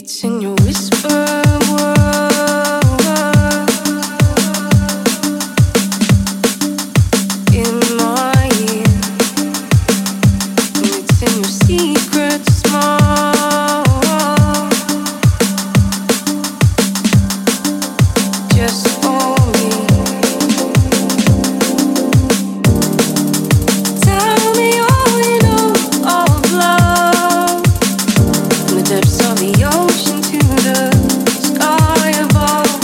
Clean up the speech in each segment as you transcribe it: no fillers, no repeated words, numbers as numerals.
It's in your whisper word, in my ear, and it's in your secret smile, just for me. Tell me all you know of love, from the depths of the ocean to the sky above.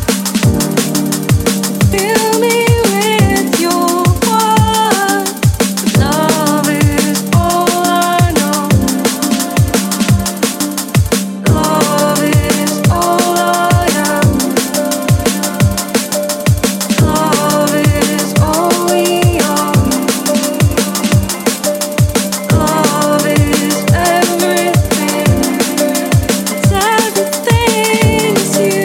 Fill me with your words. Love is all I know. Love is all I am. Love is all we are. Love is everything. It's everything is you.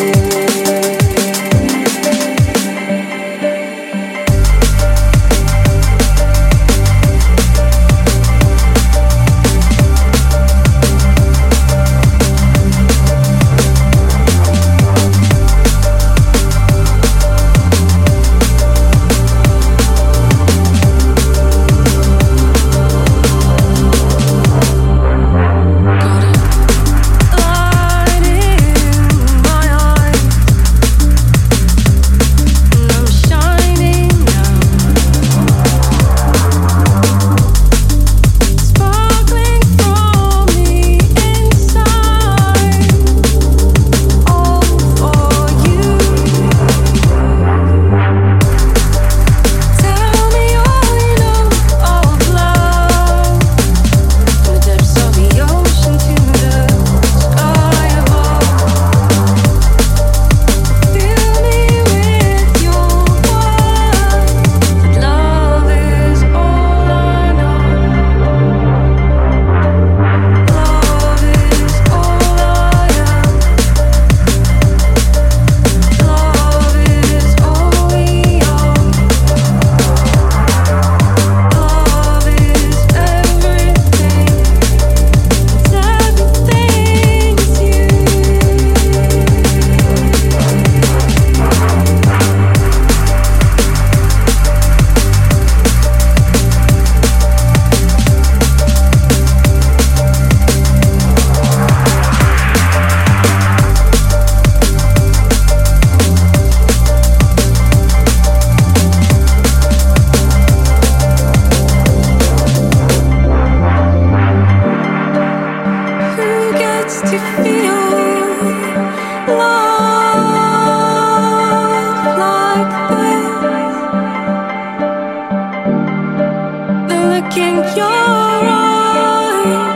Light in my eyes, and I'm shining now, sparkling from the inside, all for you. Tell me all you know of love, from the depths of the ocean to the sky above. Fill me with your words. Love is all I know. Love is all I am. Love is all we are. Love is everything. It's everything is you. Who gets to feel love like this? The look in your eyes.